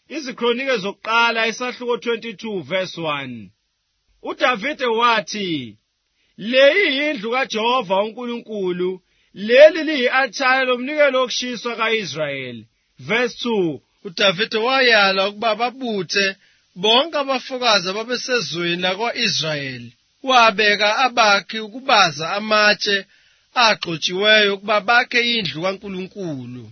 Izikronike zokuqala isahluko 22 verse 1. uDavide wathi, "Le yindlu kaJehova uNkulunkulu, leli liyi-althare lomnikelo wokushiswa ka-Israyeli." Verse 2. uDavide wayala ukuba babuthe bonke abafokazi ababesezweni lakwa-Israyeli. Wabeka abakhi ukubaza amatshe agxotshiweyo ukuba bakhe indlu kaNkulunkulu.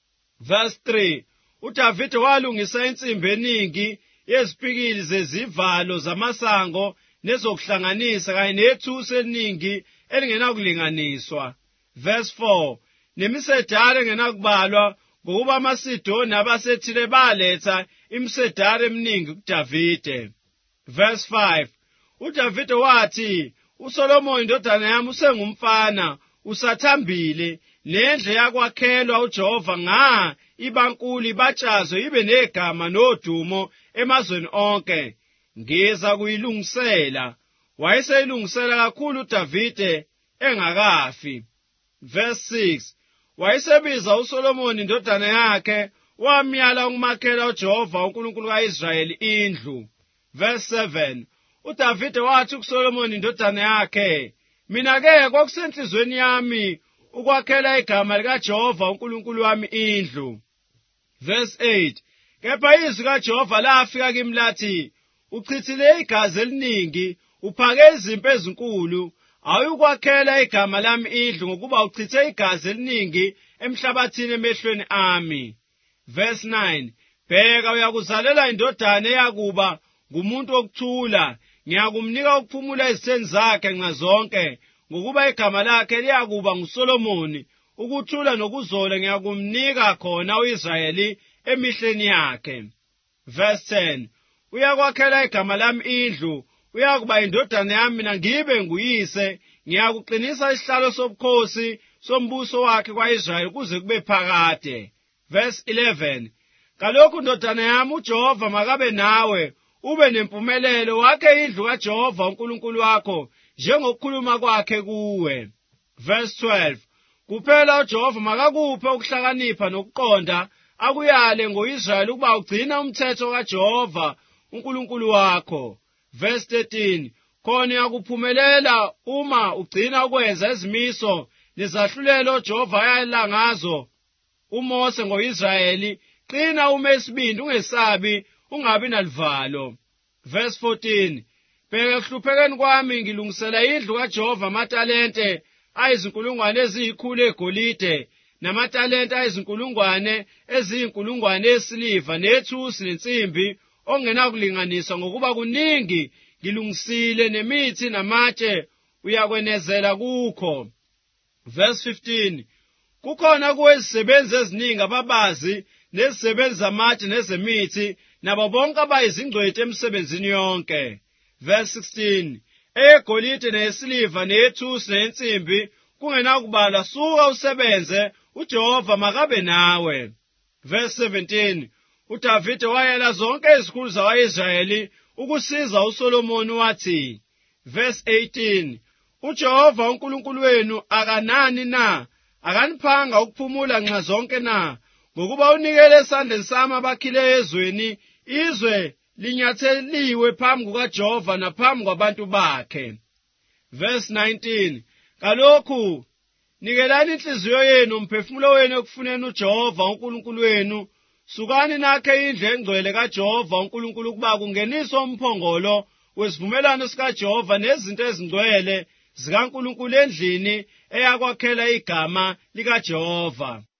Verse 3. uDavide walungisa insimbi eningi yezipikili zezivalo zamasango nezokuhlanganisa kanye nethusi eliningi elingenakulinganiswa. Verse 4. Nemisedari engenakubalwa, ngokuba amaSidoni abaseThire baletha imisedari eminingi kuDavide. Verse 5. uDavide wathi, "uSolomoni indodana yami usengumfana, usathambile, nendle yakwakhelwa uJehova ibankulu ibatshazwe ibe negama nodumo emazweni onke. Ngiza kuyilungisela." Wayeseyilungisela kakhulu uDavide engakafi. Verse 6. Wayesebiza uSolomoni indodana yakhe, wamyala ukumakhela uJehova uNkulunkulu ka-Israyeli indlu. Verse 7. uDavide wathi kuSolomoni indodana yakhe, "Mina-ke kwakusenhlizweni yami ukwakhela igama likaJehova uNkulunkulu wami indlu." Verse 8. Kepha izwi kaJehova lafika kimi lathi, "Uchithile igazi eliningi, uphake izimpi ezinkulu, awuyukwakhela igama lami indlu ngokuba uchithe igazi eliningi emhlabathini emehlweni ami." Verse 9. Bheka, uyakuzalela indodana eyakuba ngumuntu wokuthula, ngiyakumnika ukuphumula ezitheni zakhe nxa zonke, ngokuba igama lakhe liyakuba nguSolomoni. Ukuthula nokuzola ngiyakumnika khona u-Israyeli emihleni yakhe. Verse 10. Uyakwakhela igama lami indlu, uyakuba indodana yami mina ngibe nguyise, ngiyakuqinisa isihlalo sobukhosi sombuso wakhe kwa-Israyeli kuze kube phakade. Verse 11. Kalokhu ndodana yami uJehova makabe nawe, ube nempumelelo, wakhe indlu kaJehova uNkulunkulu wakho njengokukhuluma kwakhe kuwe. Verse 12. Kuphela uJehova makakuphe ukuhlakanipha nokuqonda, akuyale ngo-Israyeli ukuba ugcina umthetho kaJehova uNkulunkulu wakho. Verse 13. Khona uyakuphumelela uma ugcina ukwenza izimiso nezahlulelo uJehova ayala ngazo uMose ngo-Israyeli. Qina ume isibindi, ungesabi, ungabi naluvalo. Verse 14. Bheka, ekuhluphekeni kwami ngilungisela indlu kaJehova amatalente ayizinkulungwane eziyikhulu egolide, namatalente ayizinkulungwane eziyinkulungwane esiliva, nethusi nensimbi ongenakulinganiswa, ngokuba kuningi ngilungisile, nemithi namatshe uyakwenezela kukho. Verse 15. Kukhona kuwe izisebenzi eziningi, ababazi nezisebenzi zamatshe nezemithi, nabo bonke abayizingcwethi emsebenzini yonke. Verse 16. Egolide neyesiliva nethusi nensimbi kungenakubala, suka usebenze, uJehova makabe nawe. Verse 17. uDavide wayela zonke izikhulu zakwa-Israyeli ukusiza uSolomoni wathi. Verse 18. uJehova uNkulunkulu wenu akanani na? Akaniphanga ukuphumula nxa zonke na? Ngokuba unikele esandleni sami abakhileyo ezweni, izwe linyatheliwe phambi kukaJehova naphambi kwabantu bakhe. Verse 19. Kalokhu nikelani inhliziyo yenu, umphefumulo wenu ekufuneni uJehova uNkulunkulu wenu. Sukani nakhe indlu engcwele kaJehova uNkulunkulu ukuba kungeniswe umphongolo wesivumelwano sikaJehova nezinto ezingcwele zikaNkulunkulu endlini eyakwakhela igama likaJehova.